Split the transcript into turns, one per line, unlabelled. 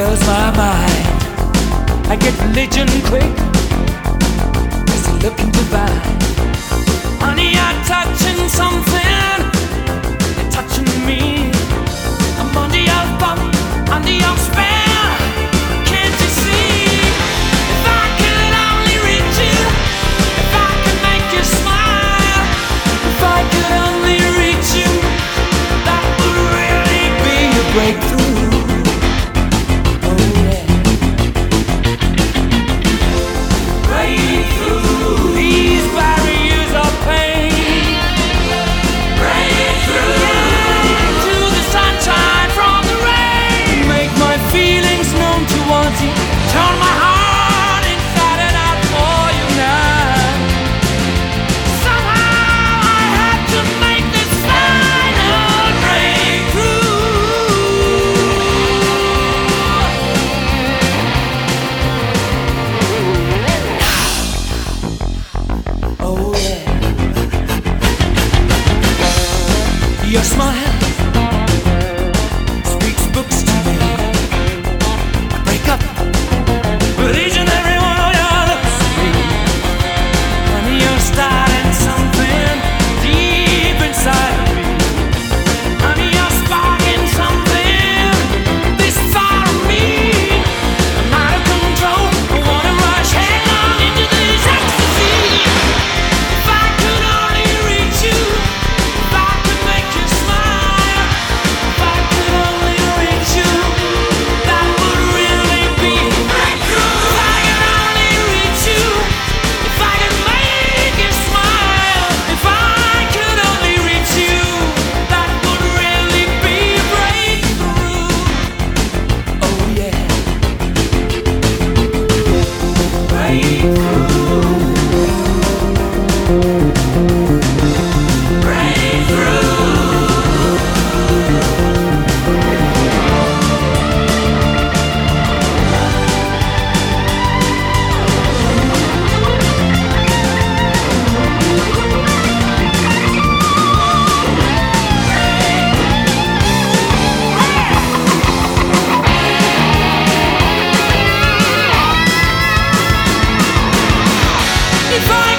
fills my mind. I get religion quick, cause you're looking divine. Honey, I'm touching something, you're touching me. I'm under your thumb, under your spell. Can't you see? If I could only reach you, if I could make you smile, if I could only reach you, that would really be a breakthrough. Turn my heart inside and out for you now. Somehow I have to make this final breakthrough. Oh yeah. Your smile speaks books to me. Break up with each and every one of your looks at me. Honey, you're starting something deep inside of me. Honey, you're sparking something this far of me. I'm out of control, I wanna rush headlong into this ecstasy. If I could only reach you, if I could make you smile, if I could only reach you, that would really be a breakthrough. If I could only reach you, if I could make you smile, if I could only reach you, that would really be a breakthrough. Oh yeah. If I